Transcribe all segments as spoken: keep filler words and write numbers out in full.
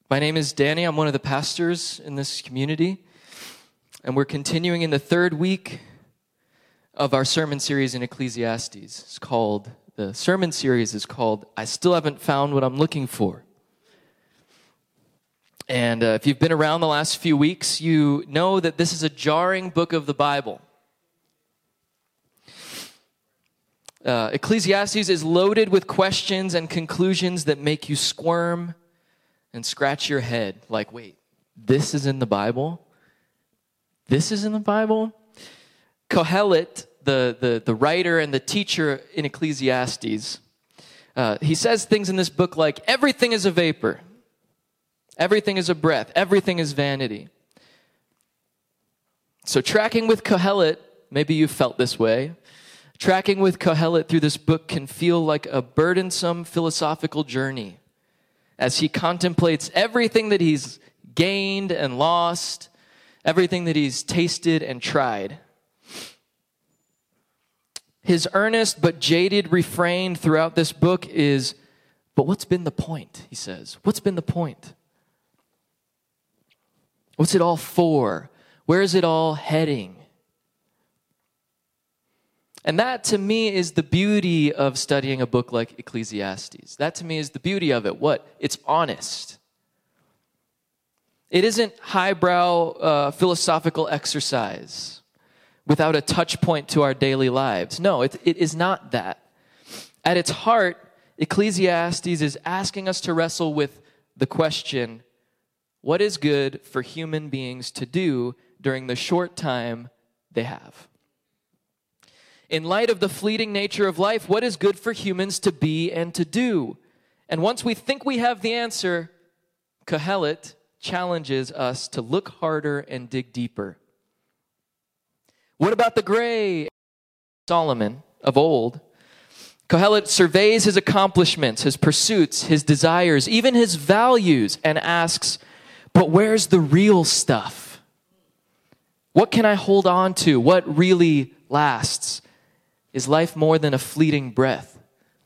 My name is Danny. I'm one of the pastors in this community, and we're continuing in the third week of our sermon series in Ecclesiastes. It's called, the sermon series is called, I Still Haven't Found What I'm Looking For. And uh, if you've been around the last few weeks, you know that this is a jarring book of the Bible. Uh, Ecclesiastes is loaded with questions and conclusions that make you squirm and scratch your head. Like, wait, this is in the Bible? This is in the Bible? Kohelet, the, the, the writer and the teacher in Ecclesiastes, uh, he says things in this book like, everything is a vapor. Everything is a breath. Everything is vanity. So tracking with Kohelet, maybe you felt this way. Tracking with Kohelet through this book can feel like a burdensome philosophical journey as he contemplates everything that he's gained and lost, everything that he's tasted and tried. His earnest but jaded refrain throughout this book is, but what's been the point, he says. What's been the point? What's it all for? Where is it all heading? And that, to me, is the beauty of studying a book like Ecclesiastes. That, to me, is the beauty of it. What? It's honest. It isn't highbrow uh, philosophical exercise without a touch point to our daily lives. No, it, it is not that. At its heart, Ecclesiastes is asking us to wrestle with the question, what is good for human beings to do during the short time they have? In light of the fleeting nature of life, what is good for humans to be and to do? And once we think we have the answer, Kohelet challenges us to look harder and dig deeper. What about the gray Solomon of old? Kohelet surveys his accomplishments, his pursuits, his desires, even his values, and asks, but where's the real stuff? What can I hold on to? What really lasts? Is life more than a fleeting breath?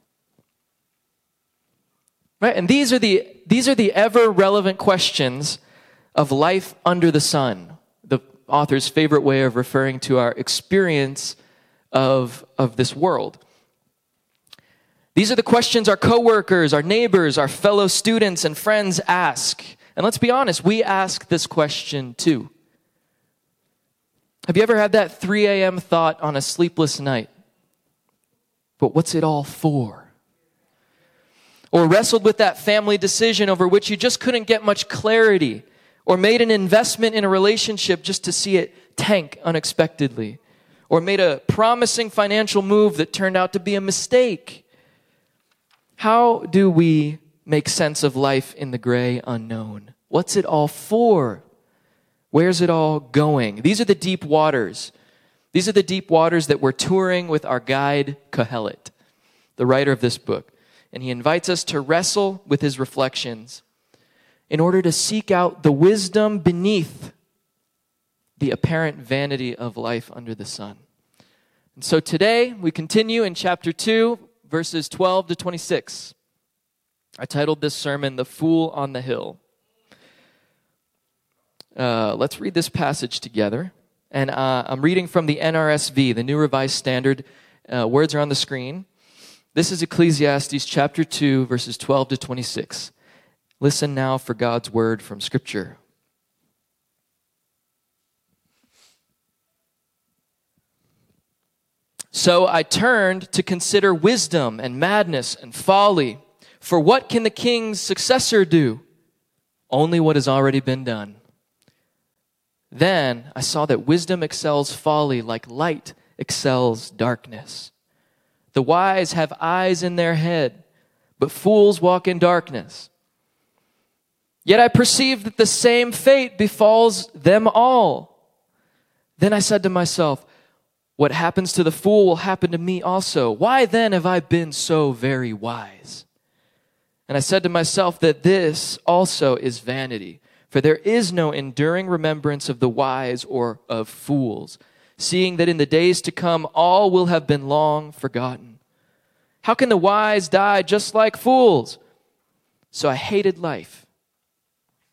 Right? And these are the these are the ever relevant questions of life under the sun. The author's favorite way of referring to our experience of, of this world. These are the questions our coworkers, our neighbors, our fellow students and friends ask. And let's be honest, we ask this question too. Have you ever had that three a.m. thought on a sleepless night? But what's it all for? Or wrestled with that family decision over which you just couldn't get much clarity, or made an investment in a relationship just to see it tank unexpectedly, or made a promising financial move that turned out to be a mistake. How do we make sense of life in the gray unknown? What's it all for? Where's it all going? These are the deep waters. These are the deep waters that we're touring with our guide, Kohelet, the writer of this book. And he invites us to wrestle with his reflections in order to seek out the wisdom beneath the apparent vanity of life under the sun. And so today, we continue in chapter two, verses twelve to twenty-six. I titled this sermon, The Fool on the Hill. Uh, let's read this passage together. And uh, I'm reading from the N R S V, the New Revised Standard. Uh, words are on the screen. This is Ecclesiastes chapter two, verses twelve to twenty-six. Listen now for God's word from Scripture. So I turned to consider wisdom and madness and folly. For what can the king's successor do? Only what has already been done. Then I saw that wisdom excels folly like light excels darkness. The wise have eyes in their head, but fools walk in darkness. Yet I perceived that the same fate befalls them all. Then I said to myself, what happens to the fool will happen to me also. Why then have I been so very wise? And I said to myself that this also is vanity. For there is no enduring remembrance of the wise or of fools, seeing that in the days to come all will have been long forgotten. How can the wise die just like fools? So I hated life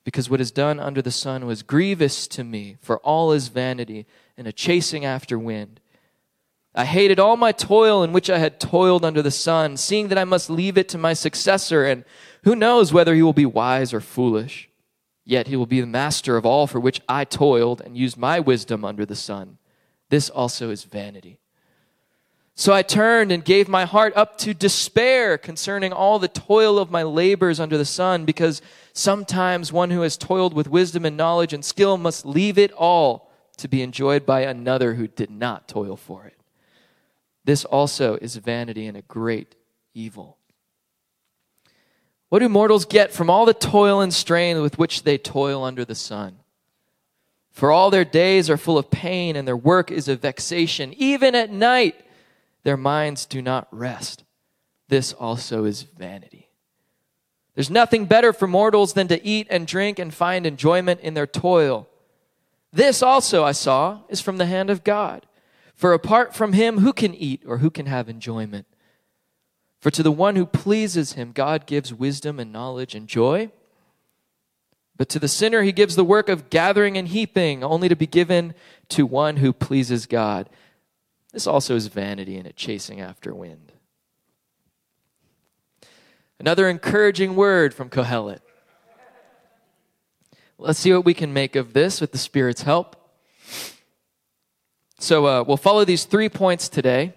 because what is done under the sun was grievous to me, for all is vanity and a chasing after wind. I hated all my toil in which I had toiled under the sun, seeing that I must leave it to my successor, and who knows whether he will be wise or foolish. Yet he will be the master of all for which I toiled and used my wisdom under the sun. This also is vanity. So I turned and gave my heart up to despair concerning all the toil of my labors under the sun, because sometimes one who has toiled with wisdom and knowledge and skill must leave it all to be enjoyed by another who did not toil for it. This also is vanity and a great evil. What do mortals get from all the toil and strain with which they toil under the sun? For all their days are full of pain, and their work is a vexation. Even at night, their minds do not rest. This also is vanity. There's nothing better for mortals than to eat and drink and find enjoyment in their toil. This also, I saw, is from the hand of God. For apart from him, who can eat or who can have enjoyment? For to the one who pleases him, God gives wisdom and knowledge and joy. But to the sinner, he gives the work of gathering and heaping, only to be given to one who pleases God. This also is vanity and a chasing after wind. Another encouraging word from Kohelet. Let's see what we can make of this with the Spirit's help. So uh, we'll follow these three points today.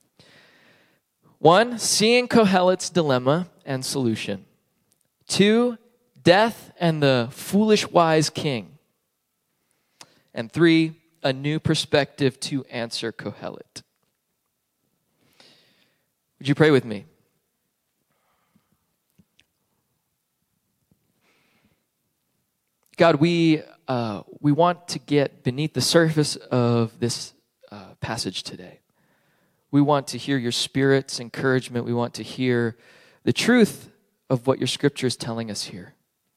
One, seeing Kohelet's dilemma and solution. Two, death and the foolish wise king. And three, a new perspective to answer Kohelet. Would you pray with me? God, we uh, we want to get beneath the surface of this uh, passage today. We want to hear your Spirit's encouragement. We want to hear the truth of what your Scripture is telling us here.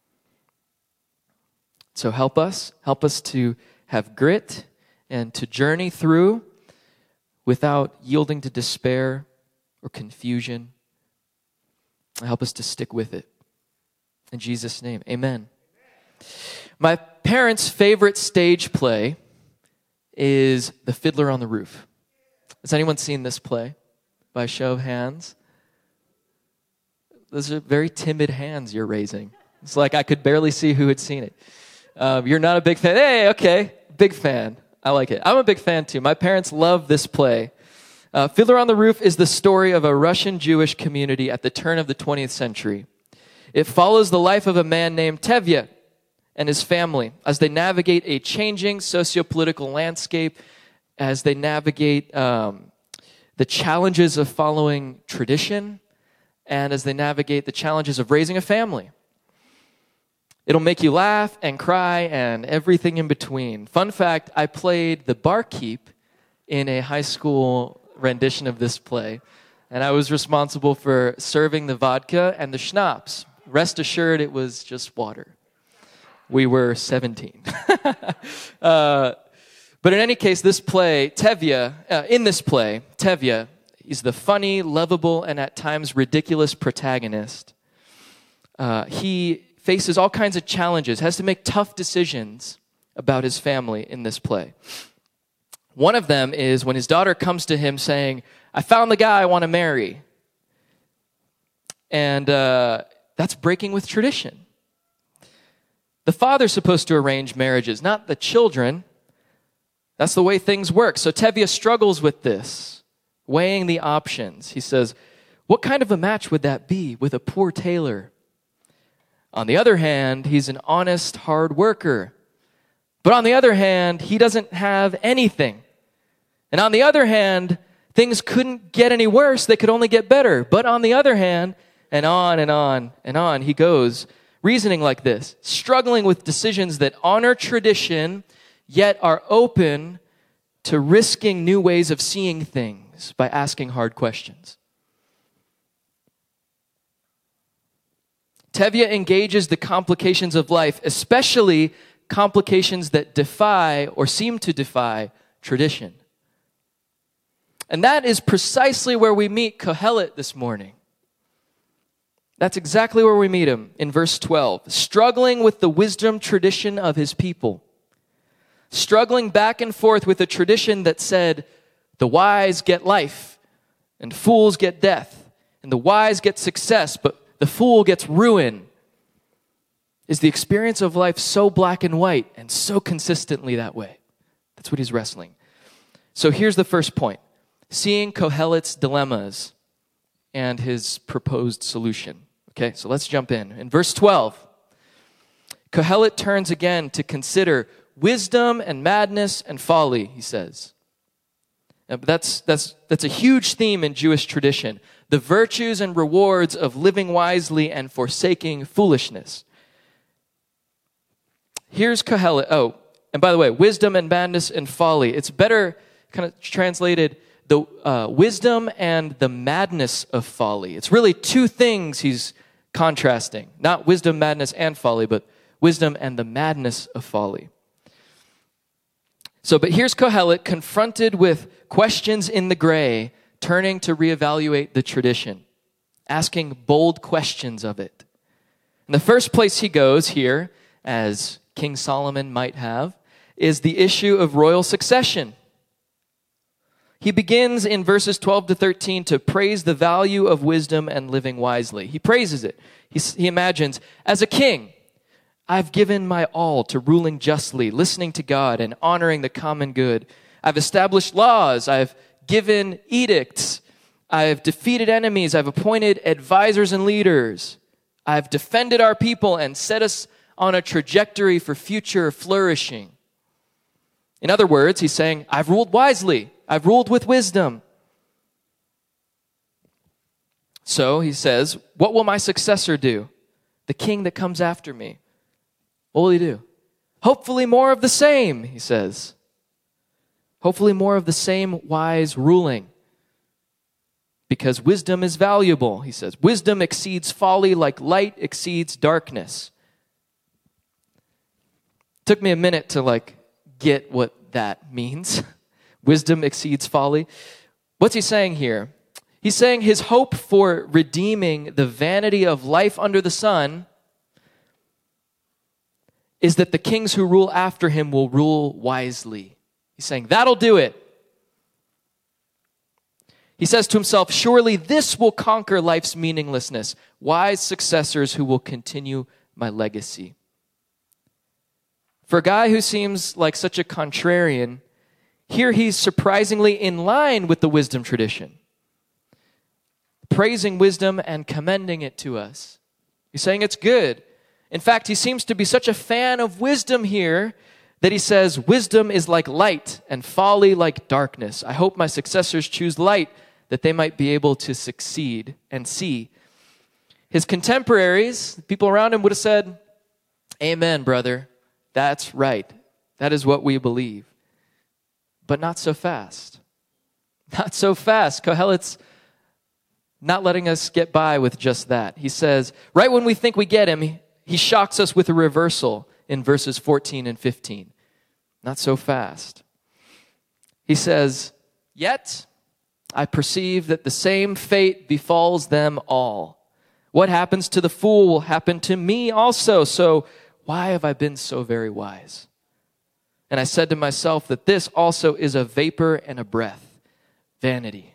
So help us. Help us to have grit and to journey through without yielding to despair or confusion. Help us to stick with it. In Jesus' name, amen. My parents' favorite stage play is The Fiddler on the Roof. Has anyone seen this play? By a show of hands. Those are very timid hands you're raising. It's like I could barely see who had seen it. Um, you're not a big fan. Hey, okay, big fan. I like it. I'm a big fan too. My parents love this play. Uh, Fiddler on the Roof is the story of a Russian Jewish community at the turn of the twentieth century. It follows the life of a man named Tevye and his family as they navigate a changing socio-political landscape, as they navigate um, the challenges of following tradition, and as they navigate the challenges of raising a family. It'll make you laugh and cry and everything in between. Fun fact, I played the barkeep in a high school rendition of this play, and I was responsible for serving the vodka and the schnapps. Rest assured, it was just water. We were seventeen. uh, but in any case, this play, Tevye, uh, in this play, Tevye, he's the funny, lovable, and at times ridiculous protagonist. Uh, he faces all kinds of challenges, has to make tough decisions about his family in this play. One of them is when his daughter comes to him saying, I found the guy I want to marry. And uh, that's breaking with tradition. The father's supposed to arrange marriages, not the children. That's the way things work. So Tevye struggles with this, weighing the options. He says, what kind of a match would that be with a poor tailor? On the other hand, he's an honest, hard worker. But on the other hand, he doesn't have anything. And on the other hand, things couldn't get any worse. They could only get better. But on the other hand, and on and on and on he goes, reasoning like this, struggling with decisions that honor tradition, yet are open to risking new ways of seeing things by asking hard questions. Tevye engages the complications of life, especially complications that defy or seem to defy tradition. And that is precisely where we meet Kohelet this morning. That's exactly where we meet him in verse twelve. Struggling with the wisdom tradition of his people. Struggling back and forth with a tradition that said, the wise get life, and fools get death, and the wise get success, but the fool gets ruin. Is the experience of life so black and white and so consistently that way? That's what he's wrestling. So here's the first point. Seeing Kohelet's dilemmas and his proposed solution. Okay, so let's jump in. In verse twelve, Kohelet turns again to consider wisdom and madness and folly, he says. That's, that's, that's a huge theme in Jewish tradition. The virtues and rewards of living wisely and forsaking foolishness. Here's Kohelet. Oh, and by the way, wisdom and madness and folly. It's better kind of translated the uh, wisdom and the madness of folly. It's really two things he's contrasting. Not wisdom, madness, and folly, but wisdom and the madness of folly. So, but here's Kohelet confronted with questions in the gray, turning to reevaluate the tradition, asking bold questions of it. And the first place he goes here, as King Solomon might have, is the issue of royal succession. He begins in verses twelve to thirteen to praise the value of wisdom and living wisely. He praises it. He, he imagines, as a king, I've given my all to ruling justly, listening to God, and honoring the common good. I've established laws. I've given edicts. I've defeated enemies. I've appointed advisors and leaders. I've defended our people and set us on a trajectory for future flourishing. In other words, he's saying, I've ruled wisely. I've ruled with wisdom. So he says, what will my successor do? The king that comes after me. What will he do? Hopefully more of the same, he says. Hopefully more of the same wise ruling. Because wisdom is valuable, he says. Wisdom exceeds folly like light exceeds darkness. Took me a minute to like get what that means. Wisdom exceeds folly. What's he saying here? He's saying his hope for redeeming the vanity of life under the sun is that the kings who rule after him will rule wisely. He's saying, that'll do it. He says to himself, surely this will conquer life's meaninglessness. Wise successors who will continue my legacy. For a guy who seems like such a contrarian, here he's surprisingly in line with the wisdom tradition. Praising wisdom and commending it to us. He's saying it's good. In fact, he seems to be such a fan of wisdom here that he says, wisdom is like light and folly like darkness. I hope my successors choose light that they might be able to succeed and see. His contemporaries, people around him would have said, amen, brother. That's right. That is what we believe. But not so fast. Not so fast. Kohelet's not letting us get by with just that. He says, right when we think we get him, he, he shocks us with a reversal in verses fourteen and fifteen. Not so fast. He says, yet I perceive that the same fate befalls them all. What happens to the fool will happen to me also. So why have I been so very wise? And I said to myself that this also is a vapor and a breath, vanity.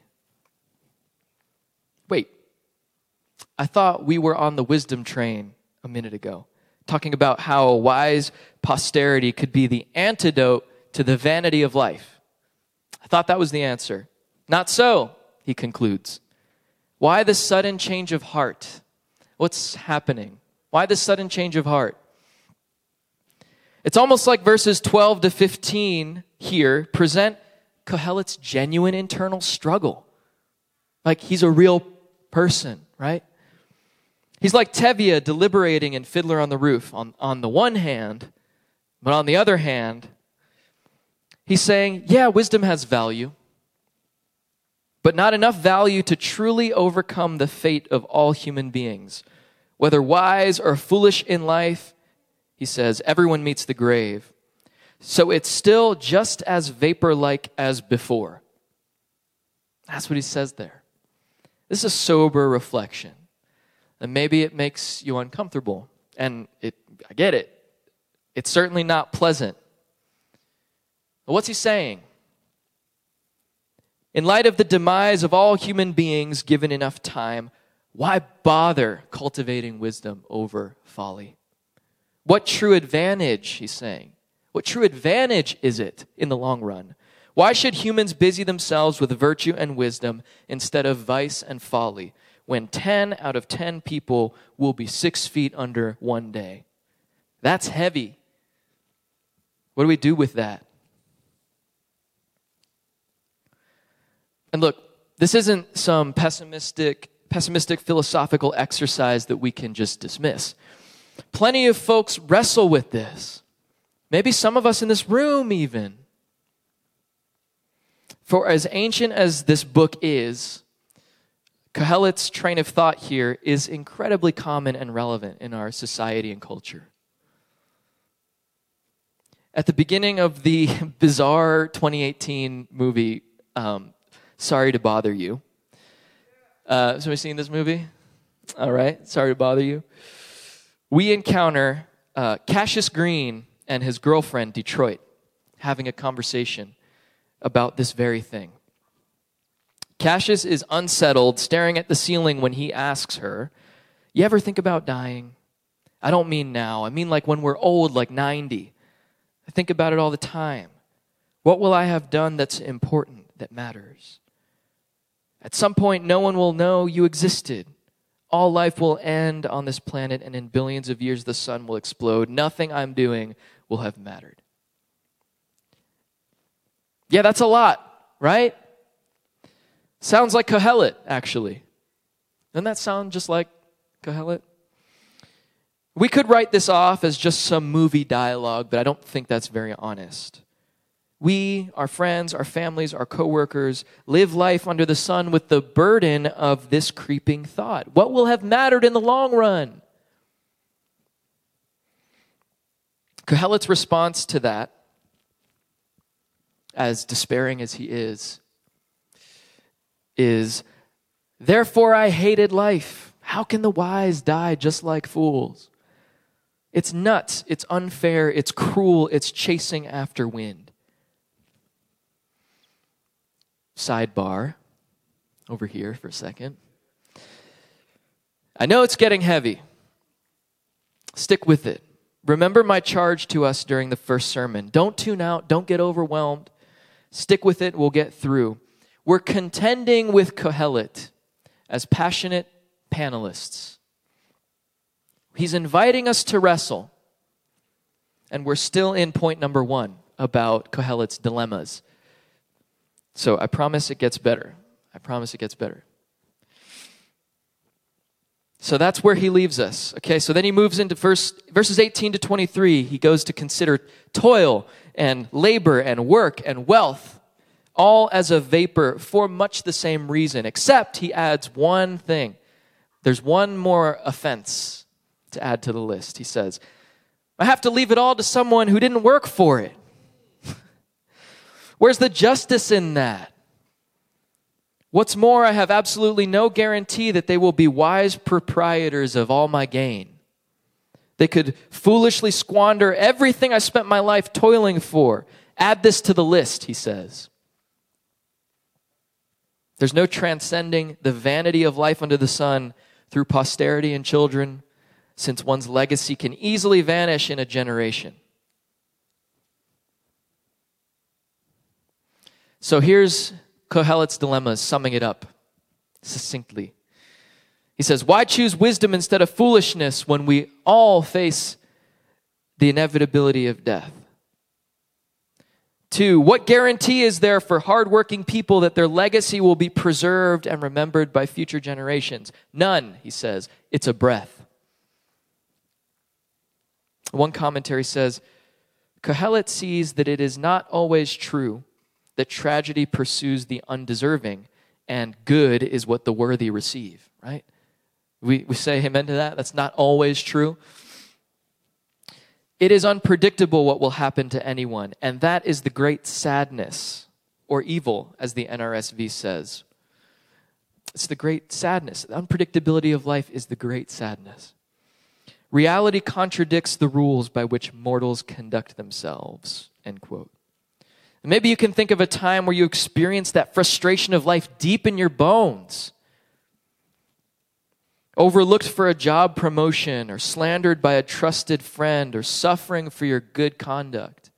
Wait, I thought we were on the wisdom train a minute ago, talking about how a wise posterity could be the antidote to the vanity of life. I thought that was the answer. Not so, he concludes. Why this sudden change of heart? What's happening? Why this sudden change of heart? It's almost like verses twelve to fifteen here present Kohelet's genuine internal struggle. Like he's a real person, right? He's like Tevye deliberating in Fiddler on the Roof. On, on the one hand, but on the other hand, he's saying, yeah, wisdom has value, but not enough value to truly overcome the fate of all human beings. Whether wise or foolish in life, he says, everyone meets the grave. So it's still just as vapor-like as before. That's what he says there. This is a sober reflection. And maybe it makes you uncomfortable. And it, I get it. It's certainly not pleasant. But what's he saying? In light of the demise of all human beings given enough time, why bother cultivating wisdom over folly? What true advantage, he's saying, what true advantage is it in the long run? Why should humans busy themselves with virtue and wisdom instead of vice and folly, when ten out of ten people will be six feet under one day? That's heavy. What do we do with that? And look, this isn't some pessimistic, pessimistic philosophical exercise that we can just dismiss. Plenty of folks wrestle with this. Maybe some of us in this room even. For as ancient as this book is, Kohelet's train of thought here is incredibly common and relevant in our society and culture. At the beginning of the bizarre twenty eighteen movie, um, Sorry to Bother You. Uh, somebody seen this movie? All right, Sorry to Bother You. We encounter uh, Cassius Green and his girlfriend, Detroit, having a conversation about this very thing. Cassius is unsettled, staring at the ceiling when he asks her, "You ever think about dying?" "I don't mean now. I mean like when we're old, like ninety. I think about it all the time. What will I have done that's important, that matters? At some point, no one will know you existed. All life will end on this planet, and in billions of years, the sun will explode. Nothing I'm doing will have mattered." Yeah, that's a lot, right? Sounds like Kohelet, actually. Doesn't that sound just like Kohelet? We could write this off as just some movie dialogue, but I don't think that's very honest. We, our friends, our families, our coworkers, live life under the sun with the burden of this creeping thought. What will have mattered in the long run? Kohelet's response to that, as despairing as he is, is, "Therefore I hated life. How can the wise die just like fools? It's nuts, it's unfair, it's cruel, it's chasing after wind." Sidebar, over here for a second. I know it's getting heavy. Stick with it. Remember my charge to us during the first sermon. Don't tune out, don't get overwhelmed. Stick with it, we'll get through. We're contending with Kohelet as passionate panelists. He's inviting us to wrestle. And we're still in point number one about Kohelet's dilemmas. So I promise it gets better. I promise it gets better. So that's where he leaves us. Okay, so then he moves into verse, verses eighteen to twenty-three. He goes to consider toil and labor and work and wealth, all as a vapor for much the same reason, except he adds one thing. There's one more offense to add to the list. He says, I have to leave it all to someone who didn't work for it. Where's the justice in that? What's more, I have absolutely no guarantee that they will be wise proprietors of all my gain. They could foolishly squander everything I spent my life toiling for. Add this to the list, he says. There's no transcending the vanity of life under the sun through posterity and children, since one's legacy can easily vanish in a generation. So here's Kohelet's dilemmas, summing it up succinctly. He says, why choose wisdom instead of foolishness when we all face the inevitability of death? Two, what guarantee is there for hardworking people that their legacy will be preserved and remembered by future generations? None, he says. It's a breath. One commentary says, Kohelet sees that it is not always true that tragedy pursues the undeserving and good is what the worthy receive, right? We, we say amen to that. That's not always true. It is unpredictable what will happen to anyone, and that is the great sadness, or evil, as the N R S V says. It's the great sadness. The unpredictability of life is the great sadness. Reality contradicts the rules by which mortals conduct themselves, end quote. And maybe you can think of a time where you experienced that frustration of life deep in your bones. Overlooked for a job promotion, or slandered by a trusted friend, or suffering for your good conduct.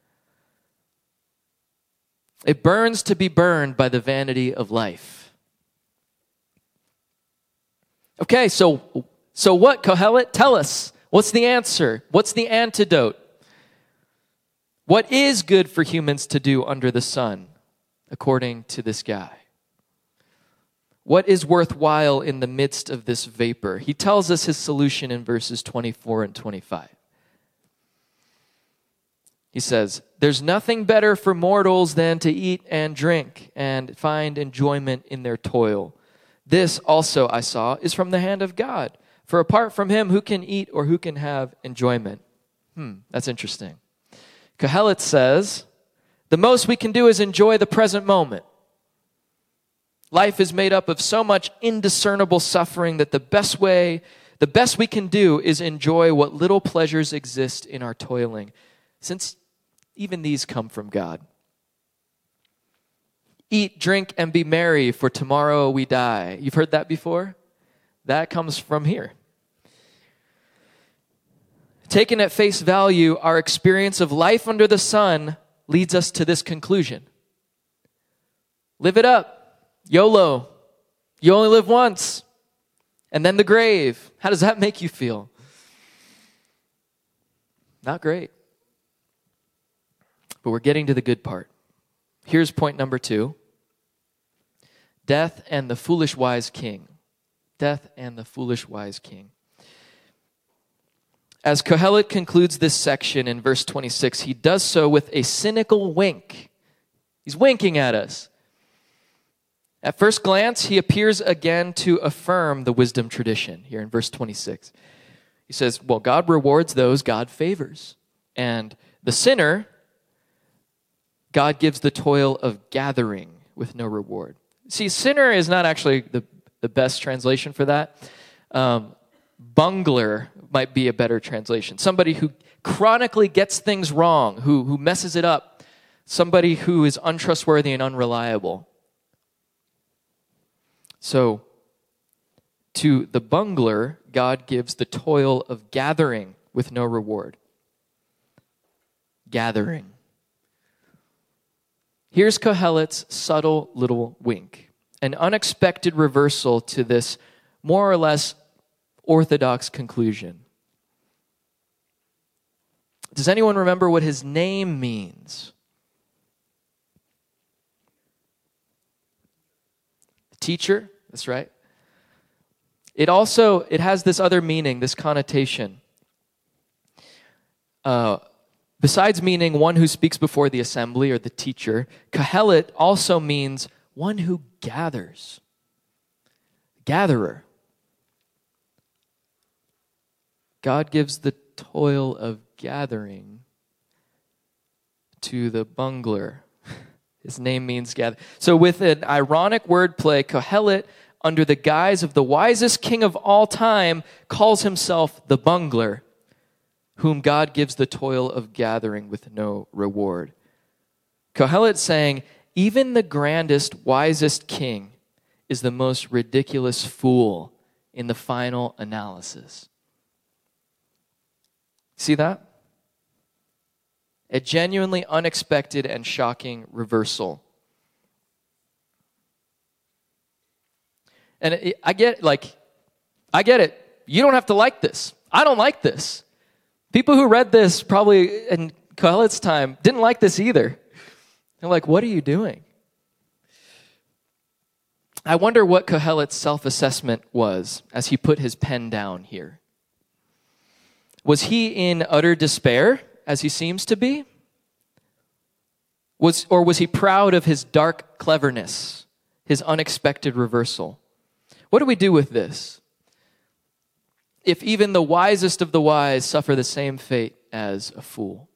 It burns to be burned by the vanity of life. Okay, so, so what, Kohelet? Tell us. What's the answer? What's the antidote? What is good for humans to do under the sun, according to this guy? What is worthwhile in the midst of this vapor? He tells us his solution in verses twenty-four and twenty-five. He says, there's nothing better for mortals than to eat and drink and find enjoyment in their toil. This also, I saw, is from the hand of God. For apart from him, who can eat or who can have enjoyment? Hmm, that's interesting. Kohelet says, the most we can do is enjoy the present moment. Life is made up of so much indiscernible suffering that the best way, the best we can do is enjoy what little pleasures exist in our toiling, since even these come from God. Eat, drink, and be merry, for tomorrow we die. You've heard that before? That comes from here. Taken at face value, our experience of life under the sun leads us to this conclusion. Live it up. YOLO. You only live once. And then the grave. How does that make you feel? Not great. But we're getting to the good part. Here's point number two. Death and the foolish wise king. Death and the foolish wise king. As Kohelet concludes this section in verse twenty-six, he does so with a cynical wink. He's winking at us. At first glance, he appears again to affirm the wisdom tradition here in verse twenty-six. He says, well, God rewards those God favors. And the sinner, God gives the toil of gathering with no reward. See, sinner is not actually the, the best translation for that. Um, bungler might be a better translation. Somebody who chronically gets things wrong, who, who messes it up. Somebody who is untrustworthy and unreliable. So, to the bungler, God gives the toil of gathering with no reward. Gathering. Here's Kohelet's subtle little wink, an unexpected reversal to this more or less orthodox conclusion. Does anyone remember what his name means? Teacher, that's right. It also, it has this other meaning, this connotation. Uh, besides meaning one who speaks before the assembly or the teacher, Kohelet also means one who gathers. Gatherer. God gives the toil of gathering to the bungler. His name means gather. So with an ironic wordplay, Kohelet, under the guise of the wisest king of all time, calls himself the bungler, whom God gives the toil of gathering with no reward. Kohelet saying, even the grandest, wisest king is the most ridiculous fool in the final analysis. See that? A genuinely unexpected and shocking reversal. And it, I get, like, I get it. You don't have to like this. I don't like this. People who read this probably in Kohelet's time didn't like this either. They're like, what are you doing? I wonder what Kohelet's self-assessment was as he put his pen down here. Was he in utter despair, as he seems to be? Was, or was he proud of his dark cleverness, his unexpected reversal? What do we do with this? If even the wisest of the wise suffer the same fate as a fool?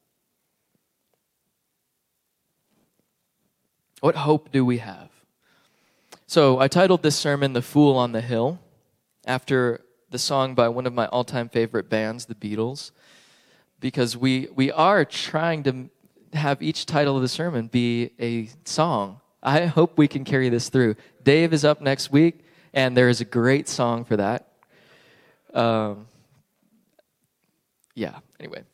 What hope do we have? So I titled this sermon, The Fool on the Hill, after the song by one of my all-time favorite bands, the Beatles, because we, we are trying to have each title of the sermon be a song. I hope we can carry this through. Dave is up next week, and there is a great song for that. Um, yeah, anyway.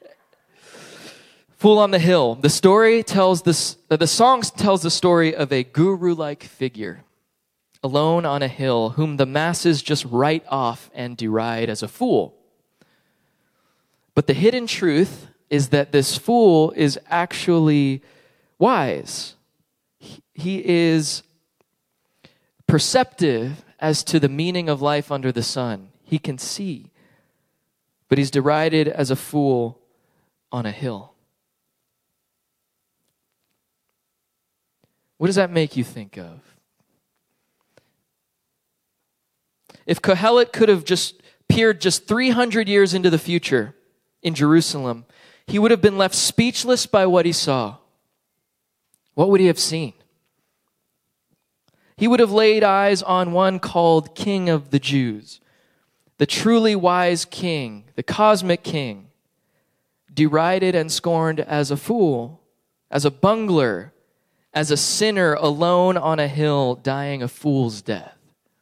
Fool on the Hill. The story tells this, uh, the song tells the story of a guru-like figure, alone on a hill, whom the masses just write off and deride as a fool. But the hidden truth is that this fool is actually wise. He, he is perceptive as to the meaning of life under the sun. He can see, but he's derided as a fool on a hill. What does that make you think of? If Kohelet could have just peered just three hundred years into the future in Jerusalem, he would have been left speechless by what he saw. What would he have seen? He would have laid eyes on one called King of the Jews, the truly wise king, the cosmic king, derided and scorned as a fool, as a bungler, as a sinner alone on a hill dying a fool's death.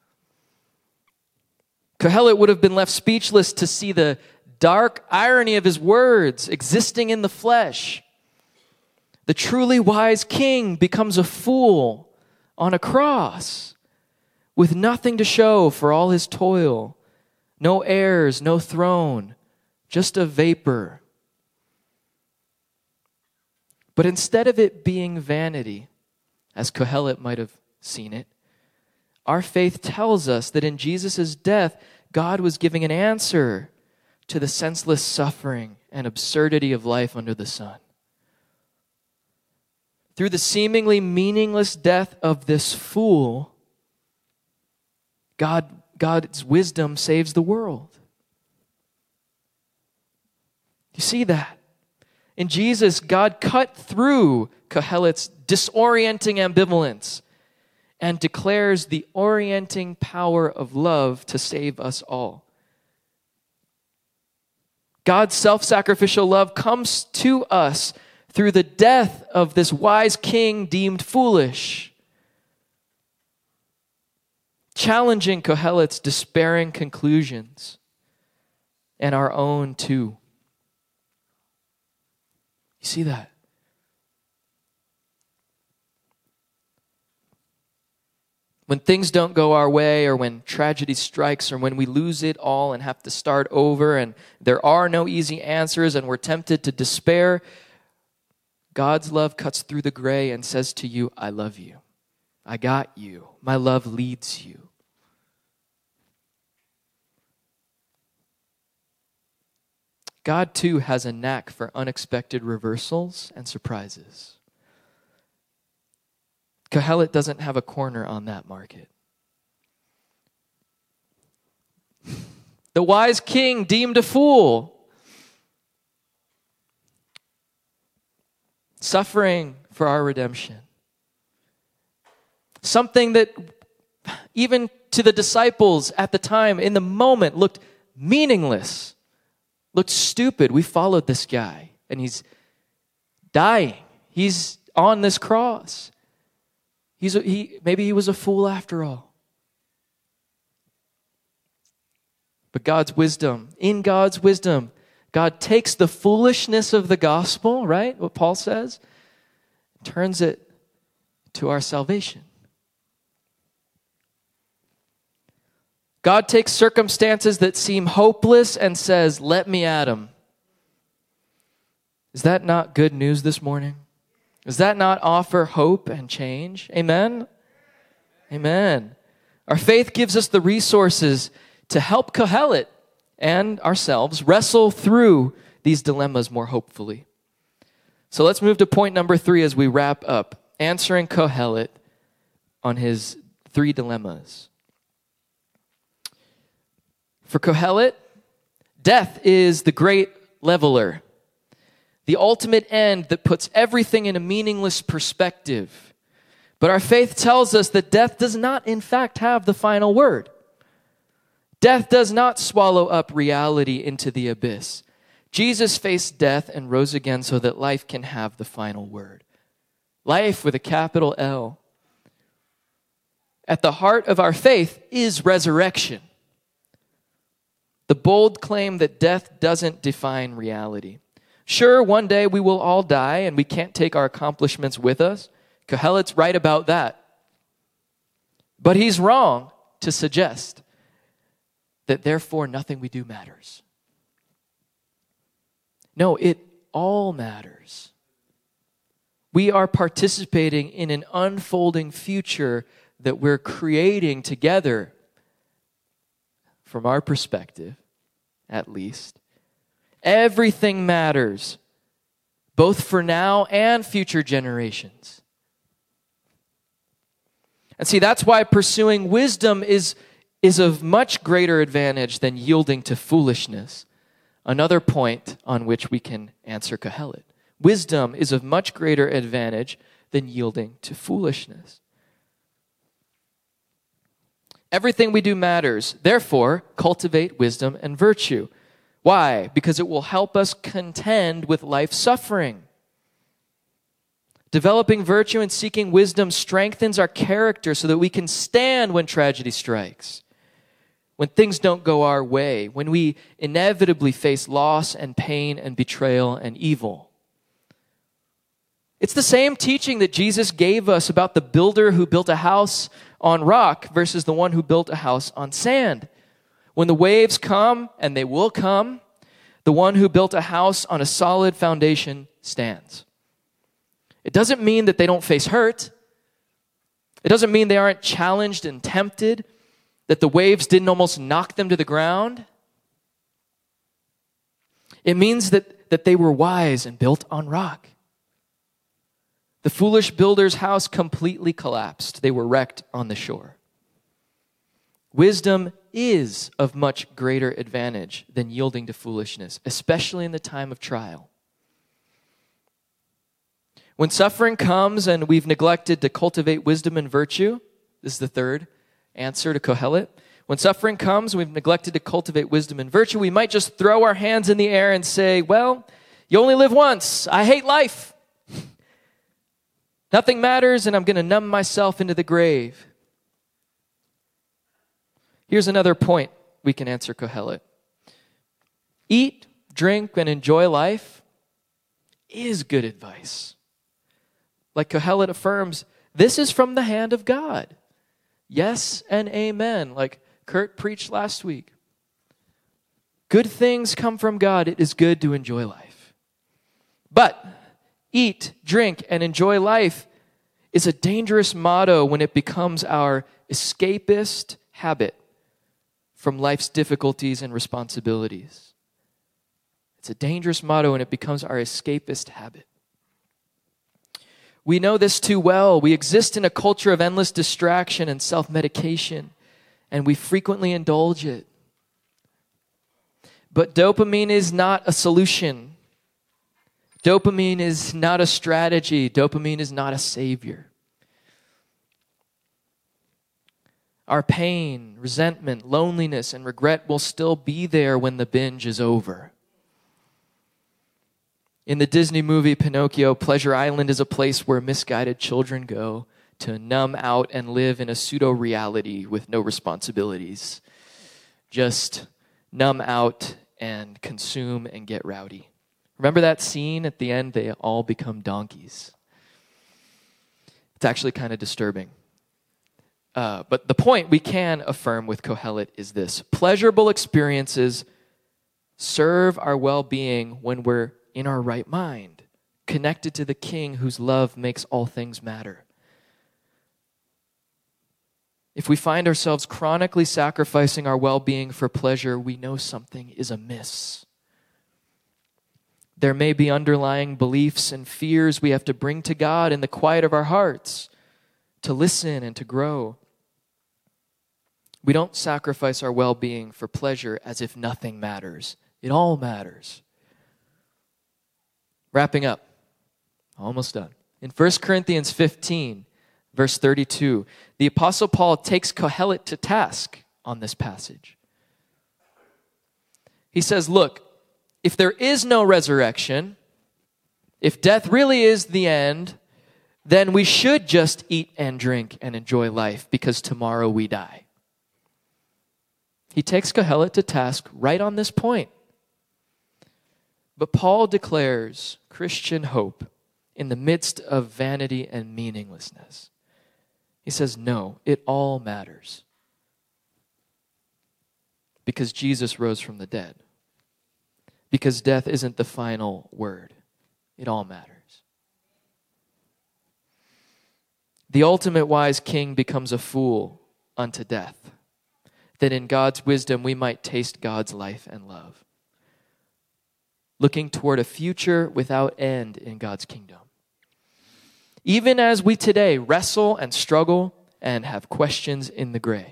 Kohelet would have been left speechless to see the dark irony of his words existing in the flesh. The truly wise king becomes a fool on a cross with nothing to show for all his toil. No heirs, no throne, just a vapor. But instead of it being vanity, as Kohelet might have seen it, our faith tells us that in Jesus' death, God was giving an answer to the senseless suffering and absurdity of life under the sun. Through the seemingly meaningless death of this fool, God, God's wisdom saves the world. You see that? In Jesus, God cut through Kohelet's disorienting ambivalence and declares the orienting power of love to save us all. God's self-sacrificial love comes to us through the death of this wise king deemed foolish, challenging Kohelet's despairing conclusions and our own too. You see that? When things don't go our way, or when tragedy strikes, or when we lose it all and have to start over, and there are no easy answers, and we're tempted to despair, God's love cuts through the gray and says to you, I love you. I got you. My love leads you. God, too, has a knack for unexpected reversals and surprises. Kohelet doesn't have a corner on that market. The wise king deemed a fool, suffering for our redemption. Something that even to the disciples at the time, in the moment, looked meaningless, looked stupid. We followed this guy, and he's dying. He's on this cross. He's a, he maybe he was a fool after all. But God's wisdom, in God's wisdom, God takes the foolishness of the gospel, right? What Paul says, turns it to our salvation. God takes circumstances that seem hopeless and says, let me at them. Is that not good news this morning? Does that not offer hope and change? Amen? Amen. Our faith gives us the resources to help Kohelet and ourselves wrestle through these dilemmas more hopefully. So let's move to point number three as we wrap up, answering Kohelet on his three dilemmas. For Kohelet, death is the great leveler, the ultimate end that puts everything in a meaningless perspective. But our faith tells us that death does not, in fact, have the final word. Death does not swallow up reality into the abyss. Jesus faced death and rose again so that life can have the final word. Life with a capital L. At the heart of our faith is resurrection. The bold claim that death doesn't define reality. Sure, one day we will all die and we can't take our accomplishments with us. Kohelet's right about that. But he's wrong to suggest that therefore nothing we do matters. No, it all matters. We are participating in an unfolding future that we're creating together, from our perspective, at least. Everything matters, both for now and future generations. And see, that's why pursuing wisdom is, is of much greater advantage than yielding to foolishness. Another point on which we can answer Kohelet. Wisdom is of much greater advantage than yielding to foolishness. Everything we do matters. Therefore, cultivate wisdom and virtue. Why? Because it will help us contend with life's suffering. Developing virtue and seeking wisdom strengthens our character so that we can stand when tragedy strikes, when things don't go our way, when we inevitably face loss and pain and betrayal and evil. It's the same teaching that Jesus gave us about the builder who built a house on rock versus the one who built a house on sand. When the waves come, and they will come, the one who built a house on a solid foundation stands. It doesn't mean that they don't face hurt. It doesn't mean they aren't challenged and tempted, that the waves didn't almost knock them to the ground. It means that, that they were wise and built on rock. The foolish builder's house completely collapsed. They were wrecked on the shore. Wisdom is of much greater advantage than yielding to foolishness, especially in the time of trial. When suffering comes and we've neglected to cultivate wisdom and virtue, this is the third answer to Kohelet. When suffering comes and we've neglected to cultivate wisdom and virtue, we might just throw our hands in the air and say, well, you only live once. I hate life. Nothing matters, and I'm going to numb myself into the grave. Here's another point we can answer Kohelet. Eat, drink, and enjoy life is good advice. Like Kohelet affirms, this is from the hand of God. Yes and amen, like Kurt preached last week. Good things come from God. It is good to enjoy life. But eat, drink, and enjoy life is a dangerous motto when it becomes our escapist habit from life's difficulties and responsibilities. It's a dangerous motto when it becomes our escapist habit. We know this too well. We exist in a culture of endless distraction and self-medication, and we frequently indulge it. But dopamine is not a solution. Dopamine is not a strategy. Dopamine is not a savior. Our pain, resentment, loneliness, and regret will still be there when the binge is over. In the Disney movie Pinocchio, Pleasure Island is a place where misguided children go to numb out and live in a pseudo-reality with no responsibilities. Just numb out and consume and get rowdy. Remember that scene at the end? They all become donkeys. It's actually kind of disturbing. Uh, but the point we can affirm with Kohelet is this. Pleasurable experiences serve our well-being when we're in our right mind, connected to the King whose love makes all things matter. If we find ourselves chronically sacrificing our well-being for pleasure, we know something is amiss. There may be underlying beliefs and fears we have to bring to God in the quiet of our hearts to listen and to grow. We don't sacrifice our well-being for pleasure as if nothing matters. It all matters. Wrapping up. Almost done. In First Corinthians fifteen, Verse thirty-two, the Apostle Paul takes Kohelet to task on this passage. He says, look, if there is no resurrection, if death really is the end, then we should just eat and drink and enjoy life because tomorrow we die. He takes Kohelet to task right on this point. But Paul declares Christian hope in the midst of vanity and meaninglessness. He says, no, it all matters. Because Jesus rose from the dead. Because death isn't the final word. It all matters. The ultimate wise king becomes a fool unto death, that in God's wisdom we might taste God's life and love, looking toward a future without end in God's kingdom. Even as we today wrestle and struggle and have questions in the gray.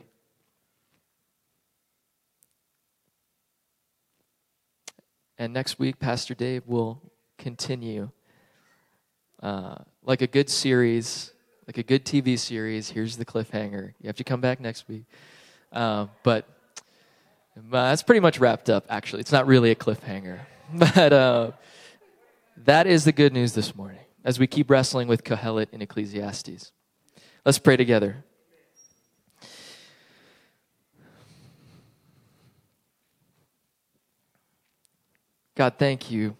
And next week, Pastor Dave will continue uh, like a good series, like a good T V series. Here's the cliffhanger. You have to come back next week. Uh, but uh, that's pretty much wrapped up, actually. It's not really a cliffhanger. But uh, that is the good news this morning as we keep wrestling with Kohelet in Ecclesiastes. Let's pray together. God, thank you.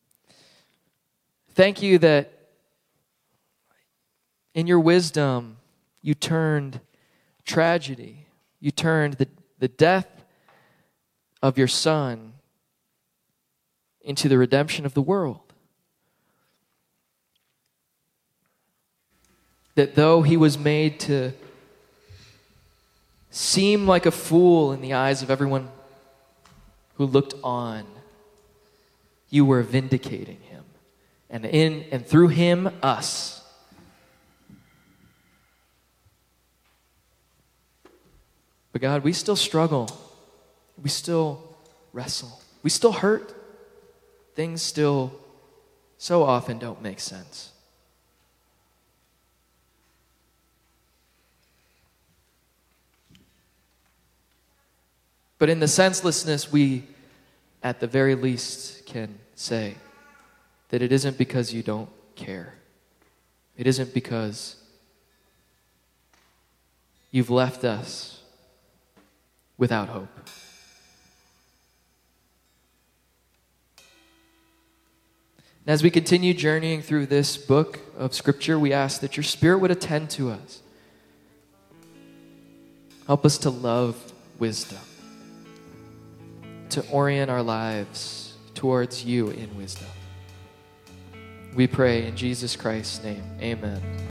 Thank you that in your wisdom, you turned tragedy, you turned the, the death of your Son into the redemption of the world. That though he was made to seem like a fool in the eyes of everyone who looked on, you were vindicating him. And in and through him, us. But God, we still struggle. We still wrestle. We still hurt. Things still so often don't make sense. But in the senselessness, we, at the very least, can say that it isn't because you don't care. It isn't because you've left us without hope. And as we continue journeying through this book of Scripture, we ask that your Spirit would attend to us. Help us to love wisdom, to orient our lives towards you in wisdom. We pray in Jesus Christ's name. Amen.